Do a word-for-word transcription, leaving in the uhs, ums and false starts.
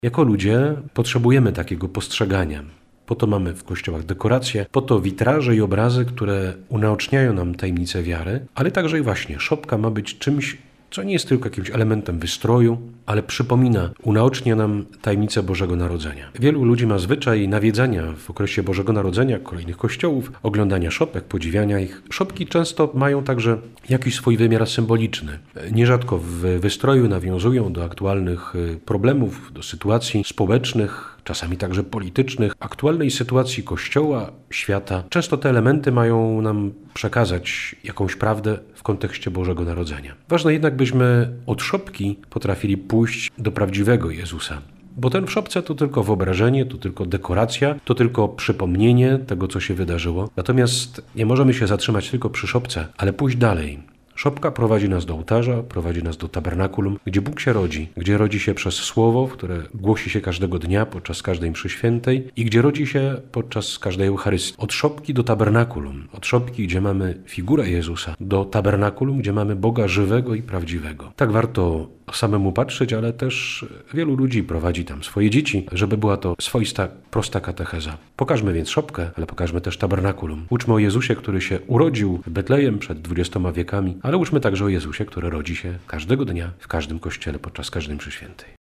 Jako ludzie potrzebujemy takiego postrzegania. Po to mamy w kościołach dekoracje, po to witraże i obrazy, które unaoczniają nam tajemnicę wiary, ale także i właśnie szopka ma być czymś, co nie jest tylko jakimś elementem wystroju, ale przypomina, unaocznia nam tajemnicę Bożego Narodzenia. Wielu ludzi ma zwyczaj nawiedzania w okresie Bożego Narodzenia kolejnych kościołów, oglądania szopek, podziwiania ich. Szopki często mają także jakiś swój wymiar symboliczny. Nierzadko w wystroju nawiązują do aktualnych problemów, do sytuacji społecznych, czasami także politycznych, aktualnej sytuacji Kościoła, świata. Często te elementy mają nam przekazać jakąś prawdę w kontekście Bożego Narodzenia. Ważne jednak, byśmy od szopki potrafili pójść do prawdziwego Jezusa. Bo ten w szopce to tylko wyobrażenie, to tylko dekoracja, to tylko przypomnienie tego, co się wydarzyło. Natomiast nie możemy się zatrzymać tylko przy szopce, ale pójść dalej. Szopka prowadzi nas do ołtarza, prowadzi nas do tabernakulum, gdzie Bóg się rodzi, gdzie rodzi się przez słowo, które głosi się każdego dnia podczas każdej mszy świętej i gdzie rodzi się podczas każdej Eucharystii. Od szopki do tabernakulum, od szopki, gdzie mamy figurę Jezusa, do tabernakulum, gdzie mamy Boga żywego i prawdziwego. Tak warto samemu patrzeć, ale też wielu ludzi prowadzi tam swoje dzieci, żeby była to swoista, prosta katecheza. Pokażmy więc szopkę, ale pokażmy też tabernakulum. Uczmy o Jezusie, który się urodził w Betlejem przed dwudziestoma wiekami, ale uczmy także o Jezusie, który rodzi się każdego dnia w każdym kościele podczas każdej mszy świętej.